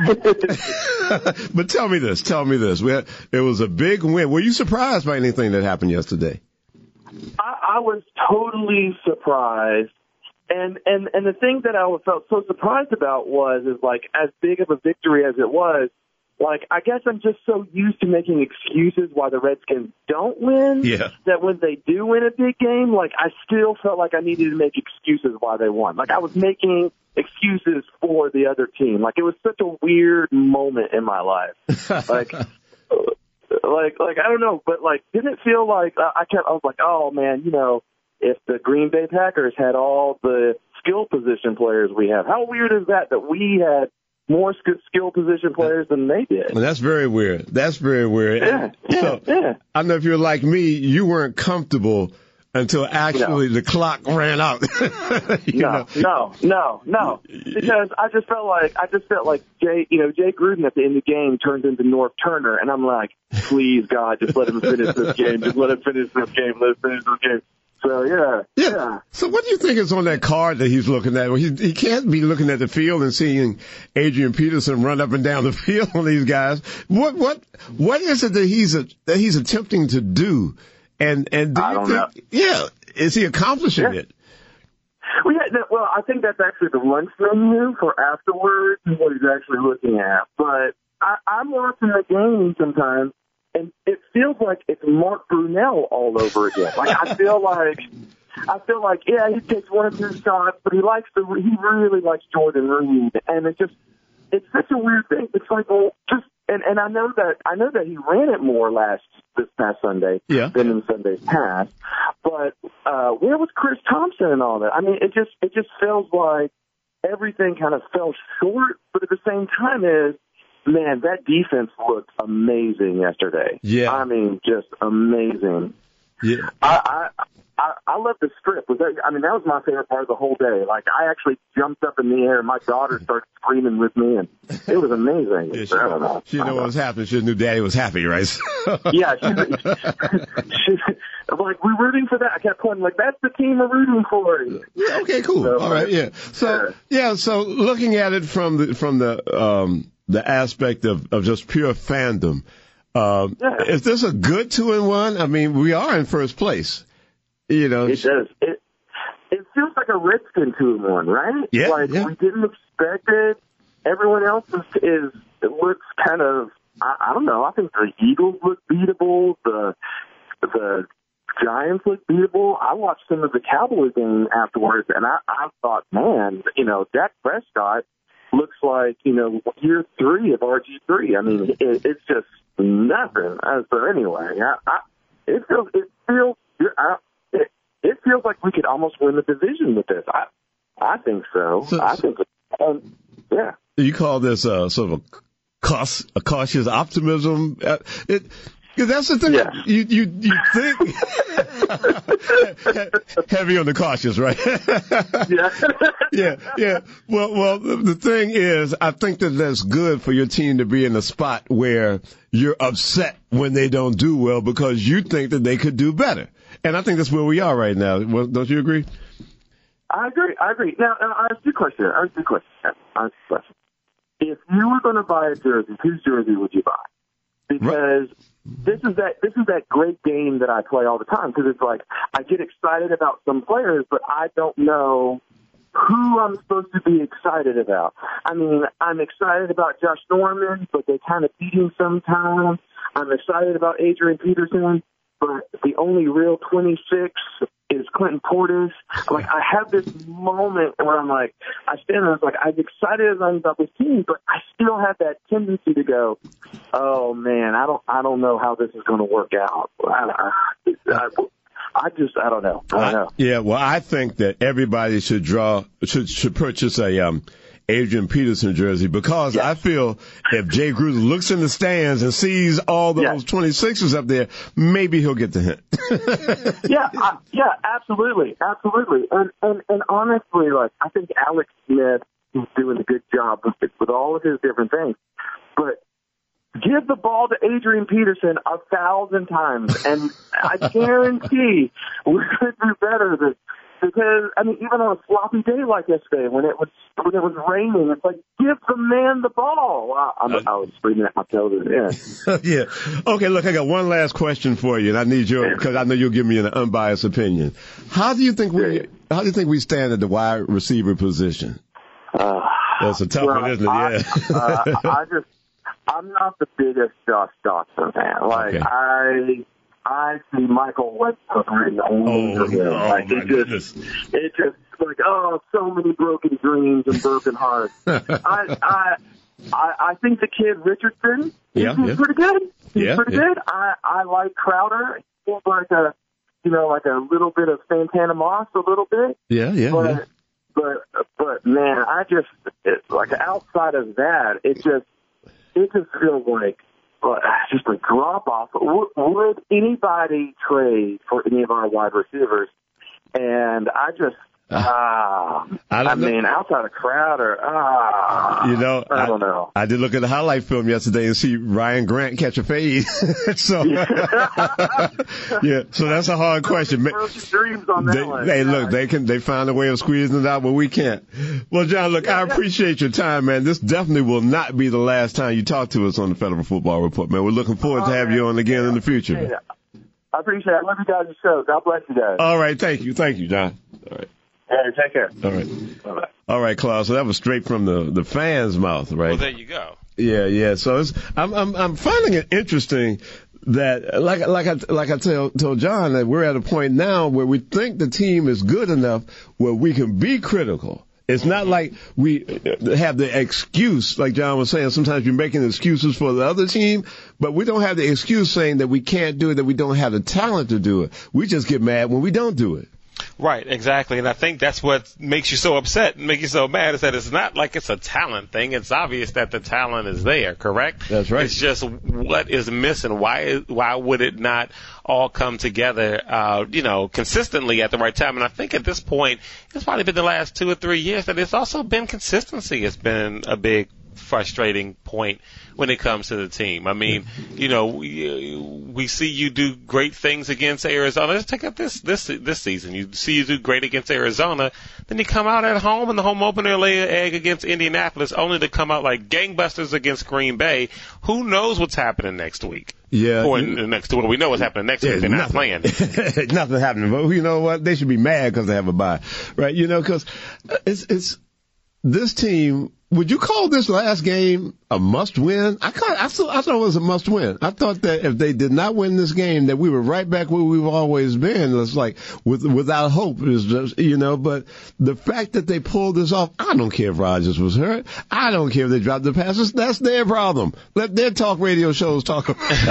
but, but tell me this. Tell me this. We had, it was a big win. Were you surprised by anything that happened yesterday?
I, I was totally surprised. And, and, and the thing that I felt so surprised about was, is like, as big of a victory as it was, like, I guess I'm just so used to making excuses why the Redskins don't win,
yeah.
that when they do win a big game, like, I still felt like I needed to make excuses why they won. Like, I was making excuses for the other team. Like, it was such a weird moment in my life. Like, like, like, I don't know, but, like, didn't it feel like, I kept, I was like, oh, man, you know, if the Green Bay Packers had all the skill position players we have, how weird is that, that we had more skill position players than they did?
Well, that's very weird. That's very weird.
Yeah, yeah,
so,
yeah.
I don't know if you're like me, you weren't comfortable until actually
no.
the clock ran out.
no, no, no, no. Because I just felt like, I just felt like Jay, you know, Jay Gruden at the end of the game turned into North Turner, and I'm like, please, God, just let him finish this game. Just let him finish this game. Let him finish this game. So, yeah,
yeah.
Yeah.
So what do you think is on that card that he's looking at? Well, he, he can't be looking at the field and seeing Adrian Peterson run up and down the field on these guys. What, what, what is it that he's, a, that he's attempting to do? And, and do
I
you
don't
think,
know.
yeah, is he accomplishing
Yeah.
it?
Well, yeah, no, well, I think that's actually the lunch menu for afterwards and what he's actually looking at. But I, I'm watching the game sometimes, and it feels like it's Mark Brunell all over again. Like, I feel like, I feel like, yeah, he takes one or two shots, but he likes to, he really likes Jordan Reed, and it just, it's such a weird thing. It's like, well, just and and I know that I know that he ran it more last this past Sunday
yeah.
than in Sundays past. But uh, where was Chris Thompson and all that? I mean, it just it just feels like everything kind of fell short. But at the same time, is man, that defense looked amazing yesterday.
Yeah,
I mean, just amazing.
Yeah,
I. I I, I love the strip. Was that, I mean, that was my favorite part of the whole day. Like, I actually jumped up in the air, and my daughter started screaming with me, and it was amazing.
Yeah, she,
I don't know.
She didn't know what was happening. She just knew Daddy was happy, right?
Yeah. She, she, like, we're rooting for that. I kept pointing, like, that's the team we're rooting for.
Yeah, okay, cool. So, all right, yeah. So, yeah, so looking at it from the, from the, um, the aspect of, of just pure fandom, um, yeah. Is this a good two and one? I mean, we are in first place. You know,
it does. It it feels like a Redskin two and one, right?
Yeah,
like
yeah.
we didn't expect it. Everyone else is, is it looks kind of I, I don't know. I think the Eagles look beatable. The the Giants look beatable. I watched some of the Cowboys game afterwards, and I, I thought, man, you know, Dak Prescott looks like you know year three of R G three. I mean, it, it's just nothing. Uh, so anyway, I, I, it feels it feels. I, It, it feels like we could almost win the division with this. I, I think so.
so
I think, um, yeah.
You call this uh, sort of a, cautious, a cautious optimism? Uh, it, cause that's the thing.
Yeah.
You you you think heavy on the cautious, right?
Yeah.
yeah, yeah. Well, well, the, the thing is, I think that that's good for your team to be in a spot where you're upset when they don't do well because you think that they could do better. And I think that's where we are right now. Well, don't you agree?
I agree. I agree. Now, now I ask you a question. I ask you a question. I ask you a question. If you were going to buy a jersey, whose jersey would you buy? Because right. this is that this is that great game that I play all the time. Because it's like I get excited about some players, but I don't know who I'm supposed to be excited about. I mean, I'm excited about Josh Norman, but they kind of beat him sometimes. I'm excited about Adrian Peterson, but the only real twenty-six is Clinton Portis. Like, I have this moment where I'm like, I stand there, it's like, I'm excited as I'm about this team, but I still have that tendency to go, oh man, I don't, I don't know how this is going to work out. I, I, I just, I don't know. I don't know.
Uh, yeah, well, I think that everybody should draw, should, should purchase a, um, Adrian Peterson jersey because yeah. I feel if Jay Gruden looks in the stands and sees all those yeah. twenty-sixers up there, maybe he'll get the hint.
yeah, I, yeah, absolutely, absolutely. And, and and honestly, like I think Alex Smith is doing a good job with it, with all of his different things. But give the ball to Adrian Peterson a thousand times, and I guarantee we're going to do better than. Because, I mean, even on a sloppy day like yesterday, when it was when it was raining, it's like, give the man the ball. I, I'm, I was screaming at my television. Yeah.
yeah. Okay, look, I got one last question for you, and I need your, because I know you'll give me an unbiased opinion. How do you think we, how do you think we stand at the wide receiver position?
Uh,
That's a tough
well,
one, isn't it?
I,
Yeah.
uh, I just, I'm not the biggest Josh Johnson fan. Like, okay. I. I see Michael Westbrook written all over him.
Oh,
like it just, it just like oh, so many broken dreams and broken hearts. I, I, I, I think the kid Richardson, he's,
yeah,
he's
yeah.
pretty good. He's
yeah,
pretty
yeah.
good. I, I like Crowder. He's like a, you know, like a little bit of Santana Moss, a little bit.
Yeah, yeah,
but,
yeah.
But, but man, I just it, like outside of that, it just, it just feels like. Well, just a drop off. Would, would anybody trade for any of our wide receivers? And I just, ah, uh, I, I mean, outside of Crowder, ah,
you know,
I, I don't know.
I did look at the highlight film yesterday and see Ryan Grant catch a fade. so, yeah, so that's a hard question.
Dreams on that
they,
one.
Hey,
yeah.
look, they can, they find a way of squeezing it out, but we can't. Well, John, look, I appreciate your time, man. This definitely will not be the last time you talk to us on the Federal Football Report, man. We're looking forward to having you on again in the future.
Yeah. I appreciate it. I love you guys' show. God bless you guys.
All right. Thank you. Thank you, John. All right.
Hey, take care.
All right. Bye-bye. All right, Claude. So that was straight from the, the fans' mouth, right?
Well, there you go.
Yeah, yeah. So it's, I'm, I'm, I'm finding it interesting that, like, like I, like I tell, told John, that we're at a point now where we think the team is good enough where we can be critical. It's not like we have the excuse, like John was saying, sometimes you're making excuses for the other team, but we don't have the excuse saying that we can't do it, that we don't have the talent to do it. We just get mad when we don't do it.
Right, exactly. And I think that's what makes you so upset and make you so mad is that it's not like it's a talent thing. It's obvious that the talent is there, correct?
That's right.
It's just what is missing. Why why would it not all come together, uh, you know, consistently at the right time? And I think at this point, it's probably been the last two or three years that it's also been consistency. It's been a big frustrating point when it comes to the team. I mean, you know, we, we see you do great things against Arizona. Let's take up this this this season. You see you do great against Arizona, then you come out at home in the home opener, lay an egg against Indianapolis, only to come out like gangbusters against Green Bay. Who knows what's happening next week?
Yeah.
Or in the next week. We know what's happening next
yeah,
week. They're not
nothing.
playing.
Nothing happening. But you know what? They should be mad because they have a bye, right? You know, because it's it's this team. Would you call this last game a must-win? I, I, thought, I thought it was a must-win. I thought that if they did not win this game, that we were right back where we've always been. It's like with, without hope, is just, you know. But the fact that they pulled this off, I don't care if Rodgers was hurt. I don't care if they dropped the passes. That's their problem. Let their talk radio shows talk.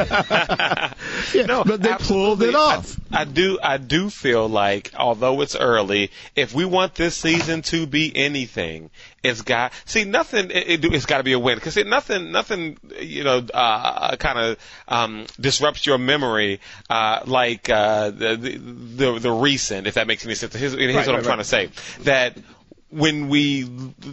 yeah,
no,
but they
absolutely.
pulled it off.
I, I do. I do feel like, although it's early, if we want this season to be anything, it's got see nothing. It, it, it's got to be a win because nothing, nothing, you know, uh, kind of um, disrupts your memory uh, like uh, the, the the recent. If that makes any sense. Here's, here's
right,
what
right,
I'm trying
right.
to say. That when we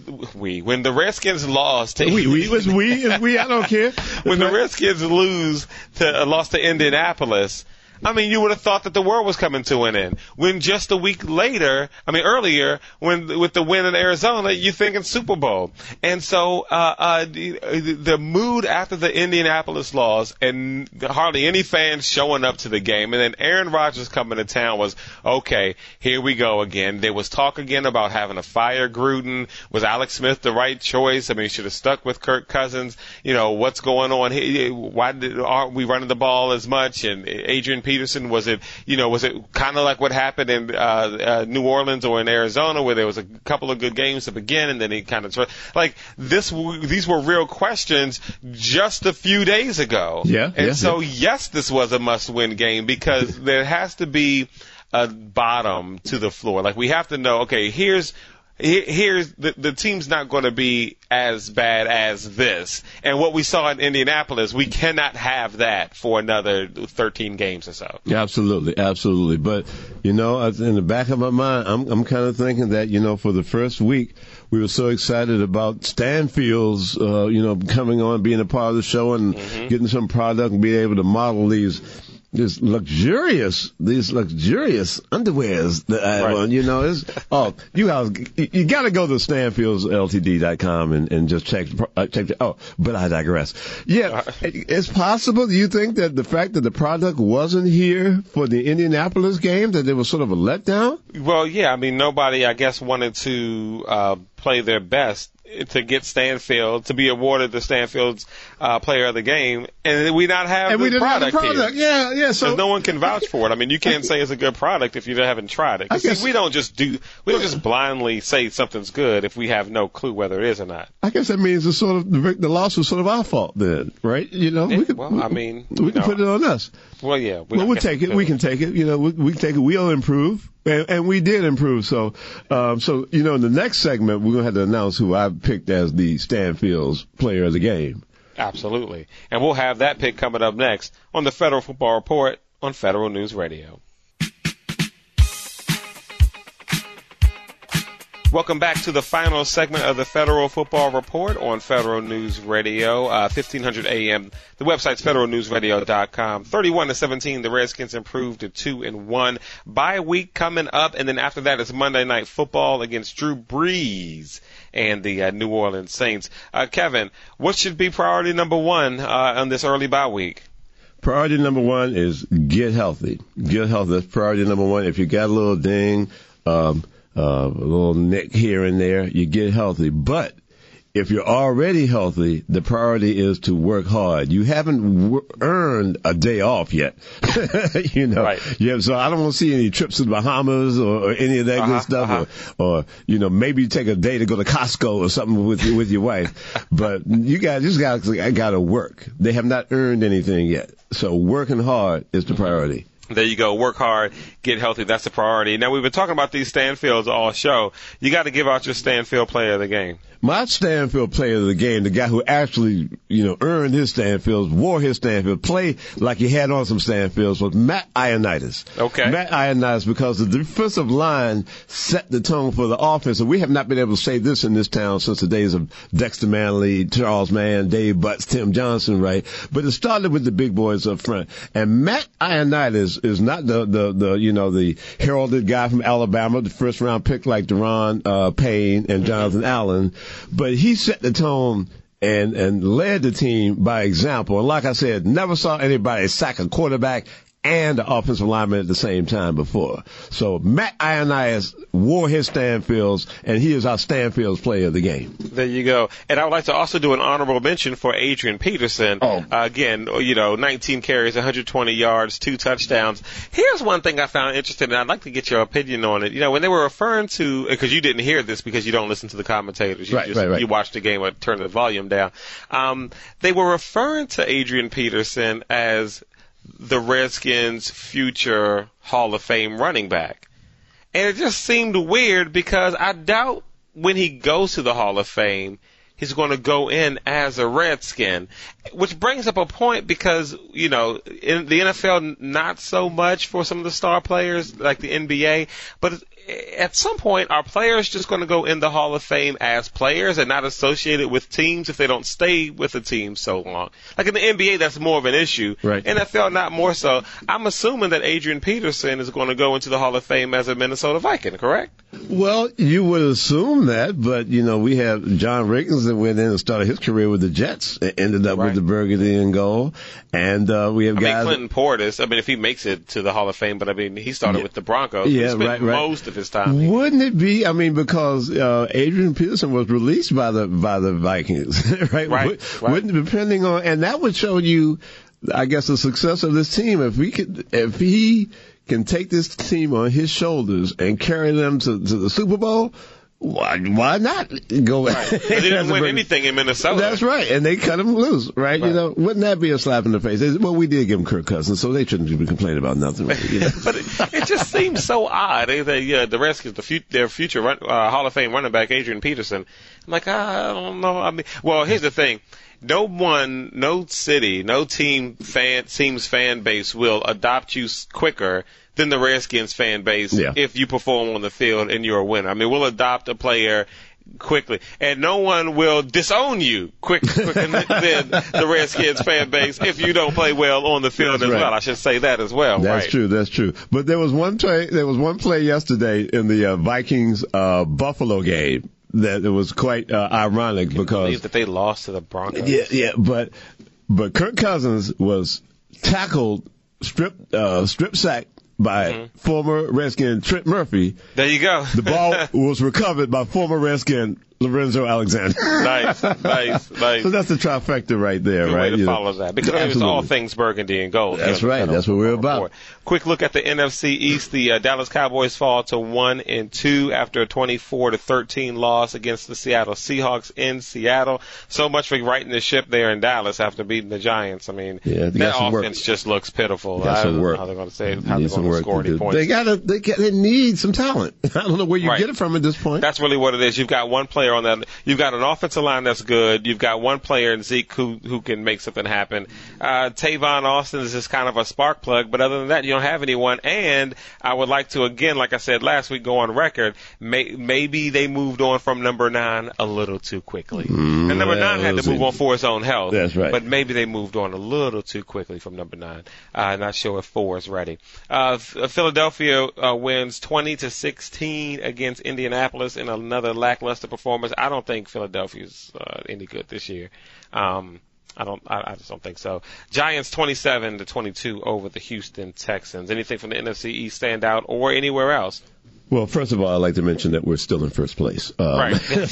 we when the Redskins lost, to,
we we was we is we. I don't care.
when the Redskins lose to uh, lost to Indianapolis. I mean, you would have thought that the world was coming to an end. When just a week later, I mean, earlier, when with the win in Arizona, you're thinking Super Bowl. And so, uh, uh, the, the mood after the Indianapolis loss and hardly any fans showing up to the game, and then Aaron Rodgers coming to town was, okay, here we go again. There was talk again about having to fire Gruden. Was Alex Smith the right choice? I mean, should have stuck with Kirk Cousins. You know, what's going on here? Why did, aren't we running the ball as much? And Adrian Peterson, was it, you know, was it kind of like what happened in uh, uh, New Orleans or in Arizona where there was a couple of good games to begin and then he kind of, like, this, these were real questions just a few days ago.
Yeah.
And
yeah,
so,
yeah.
yes, this was a must-win game because there has to be a bottom to the floor. Like, we have to know, okay, here's, Here's the, the team's not going to be as bad as this. And what we saw in Indianapolis, we cannot have that for another thirteen games or so.
Yeah, absolutely, absolutely. But, you know, in the back of my mind, I'm, I'm kind of thinking that, you know, for the first week, we were so excited about Stanfield's, uh, you know, coming on, being a part of the show and mm-hmm. getting some product and being able to model these This luxurious, these luxurious underwears that I
right.
want, you know, it's, oh, you guys, you, you gotta go to stanfields l t d dot com and, and just check, uh, check the, oh, but I digress. Yeah, it's possible, do you think that the fact that the product wasn't here for the Indianapolis game, that it was sort of a letdown?
Well, yeah, I mean, nobody, I guess, wanted to, uh, play their best to get Stanfield, to be awarded the Stanfield's uh, player of the game, and we not have
and
the
we didn't
product,
have the product.
here.
Yeah, yeah. So
no one can vouch for it. I mean, you can't say it's a good product if you haven't tried it.
I guess,
see, we don't just do, we don't just blindly say something's good if we have no clue whether it is or not.
I guess that means it's sort of the, the loss was sort of our fault then, right? You know,
Yeah,
we could,
well,
we,
I mean,
we can
know,
put it on us.
Well, yeah. We,
Well, we'll take it. We can take it. You know, we, we can take it. We'll improve. And, and we did improve. So, um, so, you know, in the next segment, we're going to have to announce who I picked as the Stanfield's player of the game.
Absolutely. And we'll have that pick coming up next on the Federal Football Report on Federal News Radio. Welcome back to the final segment of the Federal Football Report on Federal News Radio, uh, fifteen hundred A M. The website's federal news radio dot com. thirty-one to seventeen, the Redskins improved to two and one. Bye week coming up, and then after that is Monday Night Football against Drew Brees and the uh, New Orleans Saints. Uh, Kevin, what should be priority number one uh, on this early bye week?
Priority number one is get healthy. Get healthy. That's priority number one. If you got a little ding, um, Uh, a little nick here and there, you get healthy. But if you're already healthy, the priority is to work hard. You haven't w- earned a day off yet. you know,
right.
yeah. So I don't want to see any trips to the Bahamas or, or any of that
uh-huh,
good stuff,
uh-huh.
or, or you know, maybe you take a day to go to Costco or something with with your wife. But you guys just got got to work. They have not earned anything yet. So working hard is the priority.
There you go. Work hard, get healthy. That's the priority. Now, we've been talking about these Stanfields all show. You got to give out your Stanfield player of the game.
My Stanfield player of the game, the guy who actually, you know, earned his Stanfields, wore his Stanfield, played like he had on some Stanfields, was Matt Ioannidis.
Okay.
Matt Ioannidis, because the defensive line set the tone for the offense. And we have not been able to say this in this town since the days of Dexter Manley, Charles Mann, Dave Butts, Tim Johnson, right? But it started with the big boys up front. And Matt Ioannidis is not the, the, the, you know, the heralded guy from Alabama, the first round pick like Deron uh, Payne and Jonathan mm-hmm. Allen. But he set the tone and, and led the team by example. And like I said, never saw anybody sack a quarterback and the offensive lineman at the same time before. So Matt Ioannidis wore his Stanfields, and he is our Stanfields player of the game.
There you go. And I would like to also do an honorable mention for Adrian Peterson.
Oh.
Uh, again, you know, nineteen carries, one hundred twenty yards, two touchdowns. Here's one thing I found interesting, and I'd like to get your opinion on it. You know, when they were referring to, because you didn't hear this because you don't listen to the commentators. You
right,
just,
right, right.
You watched the game or turned the volume down. Um, they were referring to Adrian Peterson as the Redskins' future Hall of Fame running back. And it just seemed weird because I doubt when he goes to the Hall of Fame, he's going to go in as a Redskin, which brings up a point because, you know, in the N F L, not so much for some of the star players like the N B A, but at some point, are players just going to go in the Hall of Fame as players and not associated with teams if they don't stay with the team so long? Like in the N B A, that's more of an issue.
Right.
N F L, not more so. I'm assuming that Adrian Peterson is going to go into the Hall of Fame as a Minnesota Viking, correct?
Well, you would assume that, but, you know, we have John Riggins that went in and started his career with the Jets, ended up
right.
with the burgundy and gold, and uh, we have
I
guys...
mean, Clinton Portis, I mean, if he makes it to the Hall of Fame, but, I mean, he started
yeah.
with the Broncos.
Yeah,
he spent
right, right.
most of his time here.
Wouldn't it be? I mean, because uh, Adrian Peterson was released by the by the Vikings, right?
Right,
Would,
right.
Wouldn't depending on, and that would show you, I guess, the success of this team. If we could, if he can take this team on his shoulders and carry them to, to the Super Bowl, why why not go?
Right. They didn't win anything in Minnesota.
That's right, and they cut him loose, right?
Right.
You know, wouldn't that be a slap in the face? They, well, we did give him Kirk Cousins, so they shouldn't be complaining about nothing. Really, you know?
But it, it just seems so odd. They, they, yeah, the Redskins, the fu- their future run, uh, Hall of Fame running back, Adrian Peterson. I'm like, I don't know. I mean, well, here's the thing. No one, no city, no team fan, team's fan base will adopt you quicker than the Redskins fan base
yeah.
if you perform on the field and you're a winner. I mean, we'll adopt a player quickly, and no one will disown you quick, quicker than the Redskins fan base if you don't play well on the field
That's
as
right.
well. I should say that as well.
That's
right.
true. That's true. But there was one play. There was one play yesterday in the uh, Vikings uh, Buffalo game that it was quite uh, ironic
I
because
believe that they lost to the Broncos.
yeah, yeah. But but Kirk Cousins was tackled, strip uh, strip sacked by
Mm-hmm.
former Redskin Trent Murphy.
There you go.
The ball was recovered by former Redskin Lorenzo Alexander.
Nice, nice, nice.
So that's the trifecta right there,
Good
right?
way to
You know.
follow that. Because it's all
Absolutely.
things burgundy and gold.
That's
here on the
right.
Federal
That's what we're
Football
about.
Report. Quick look at the N F C East. The uh, Dallas Cowboys fall to one and two after a twenty-four to thirteen loss against the Seattle Seahawks in Seattle. So much for righting the ship there in Dallas after beating the Giants. I mean,
Yeah, they
that
got some work.
offense just looks pitiful.
Got
I
some
don't
work.
know how they're going to say how
Need
they're
some
going to
work
score
to
any
do.
points.
They gotta, they, got, they need some talent. I don't know where you
Right.
get it from at this point.
That's really what it is. You've got one player on that. You've got an offensive line that's good. You've got one player in Zeke who who can make something happen. Uh, Tavon Austin is just kind of a spark plug, but other than that, you don't have anyone. And I would like to, again, like I said last week, go on record. May, maybe they moved on from number nine a little too quickly.
Mm,
and number
well,
nine had
we'll
to move
see.
on for his own health.
That's right.
But maybe they moved on a little too quickly from number nine. Uh, not sure if four is ready. Uh, Philadelphia uh, wins twenty to sixteen against Indianapolis in another lackluster performance. I don't think Philadelphia's uh, any good this year. Um, I don't. I, I just don't think so. Giants twenty-seven to twenty-two over the Houston Texans. Anything from the N F C East stand out or anywhere else?
Well, first of all, I'd like to mention that we're still in first place. Um,
right.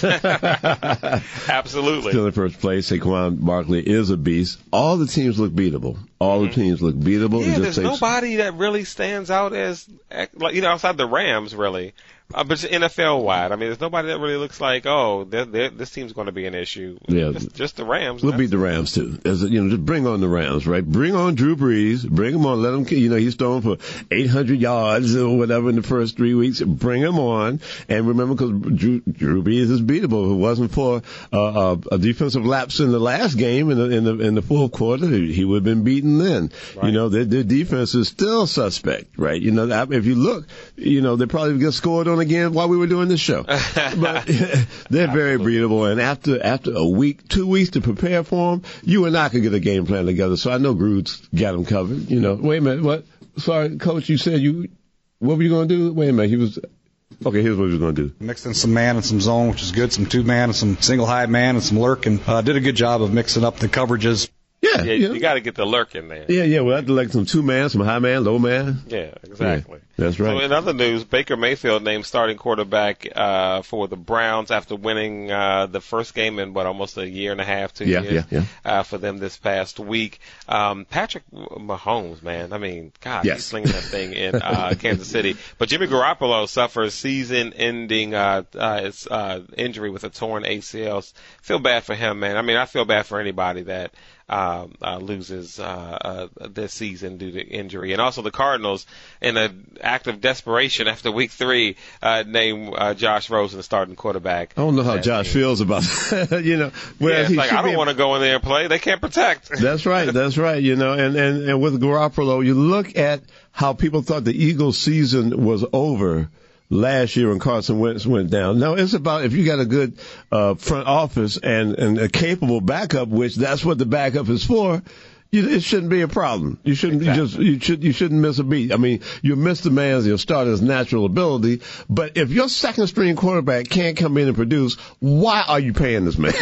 Absolutely.
Still in first place. Saquon Barkley is a beast. All the teams look beatable. All mm-hmm. the teams look beatable.
Yeah,
it
there's nobody that really stands out as, like, you know, outside the Rams, really. Uh, but N F L wide, I mean, there's nobody that really looks like, oh, they're, they're, this team's going to be an issue.
Yeah,
just, just the Rams.
We'll beat the Rams too. As a, you know, just bring on the Rams, right? Bring on Drew Brees. Bring him on. Let him. You know, he's thrown for eight hundred yards or whatever in the first three weeks. Bring him on. And remember, because Drew, Drew Brees is beatable. If it wasn't for uh, a, a defensive lapse in the last game in the in the in the fourth quarter, he would have been beaten then. Right. You know, their, their defense is still suspect, right? You know, if you look, you know, they probably get scored on again while we were doing this show. But they're very breathable, and after after a week, two weeks to prepare for them, you and I could get a game plan together. So I know Grude's got them covered. You know, wait a minute, what? Sorry, Coach, you said you, what were you going to do? Wait a minute, he was, okay, here's what he was going to do.
Mixed in some man and some zone, which is good, some two-man and some single-high man and some lurk, and uh, did a good job of mixing up the coverages.
Yeah,
yeah,
you,
you got to get the lurk in there.
Yeah, yeah, well, I'd like some two-man, some high-man, low-man.
Yeah, exactly.
Yeah, that's right.
So in other news, Baker Mayfield named starting quarterback uh, for the Browns after winning uh, the first game in, what, almost a year and a half, two
yeah,
years
yeah, yeah.
Uh, for them this past week. Um, Patrick Mahomes, man, I mean, God,
yes.
he's slinging that thing in uh, Kansas City. But Jimmy Garoppolo suffers season-ending uh, uh, his, uh, injury with a torn A C L. Feel bad for him, man. I mean, I feel bad for anybody that Uh, uh, loses uh, uh, this season due to injury. And also the Cardinals, in an act of desperation after week three, uh, named uh, Josh Rosen the starting quarterback.
I don't know how Josh team. feels about it. you know,
yeah, it's like, I don't want to go in there and play. They can't protect.
That's right. That's right. You know, and, and, and with Garoppolo, you look at how people thought the Eagles season was over last year when Carson Wentz went down. Now, it's about if you got a good uh, front office and, and a capable backup, which that's what the backup is for, you, it shouldn't be a problem. You shouldn't exactly. you just you should you shouldn't miss a beat. I mean, you miss the man's your starter's natural ability, but if your second string quarterback can't come in and produce, why are you paying this man?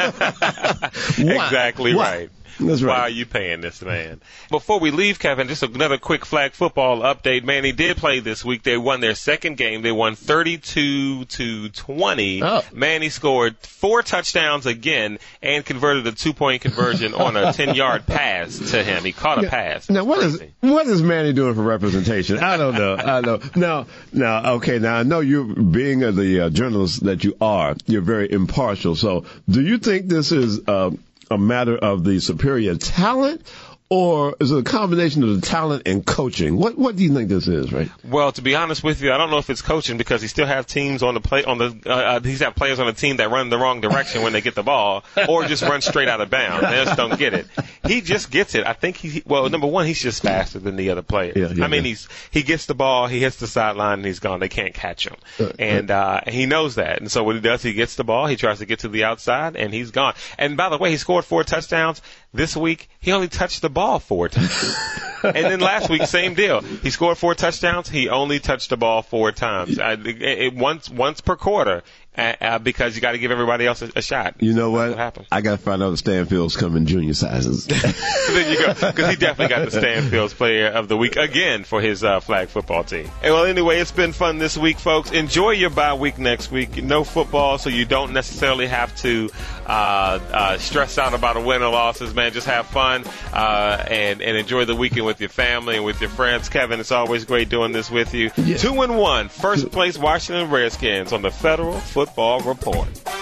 Exactly
why?
right.
That's right.
Why are you paying this man? Before we leave, Kevin, just another quick flag football update. Man, they did play this week. They won their second game. They won thirty-two to twenty. Oh. Manny scored four touchdowns again and converted a two-point conversion on a ten-yard pass to him. He caught a pass.
Now, what is what is Manny doing for representation? I don't know. I don't know. Now, now, okay, now I know you, being the uh, journalist that you are, you're very impartial. So, do you think this is uh, a matter of the superior talent, or is it a combination of the talent and coaching? What What do you think this is, right?
Well, to be honest with you, I don't know if it's coaching because he still have teams on the play on the uh, uh, he's have players on the team that run the wrong direction when they get the ball, or just run straight out of bounds. They just don't get it. He just gets it. I think he well, number one, he's just faster than the other players.
Yeah, yeah,
I mean,
yeah.
he's he gets the ball, he hits the sideline, and he's gone. They can't catch him, uh, and uh, he knows that. And so what he does, he gets the ball, he tries to get to the outside, and he's gone. And by the way, he scored four touchdowns this week. He only touched the ball four times. And then last week, same deal. He scored four touchdowns. He only touched the ball four times. Uh, it, it, once once per quarter. Uh, uh, because you got to give everybody else a, a shot.
You know what?
That's what happens.
I got to find out the Stanfields come in junior sizes.
There you go. Because he definitely got the Stanfields Player of the Week again for his uh, flag football team. And well, anyway, it's been fun this week, folks. Enjoy your bye week next week. No football, so you don't necessarily have to uh, uh, stress out about a win or losses, man. Just have fun uh, and, and enjoy the weekend with your family and with your friends. Kevin, it's always great doing this with you. Yeah. Two and one, first place Washington Redskins on the Federal Football Report.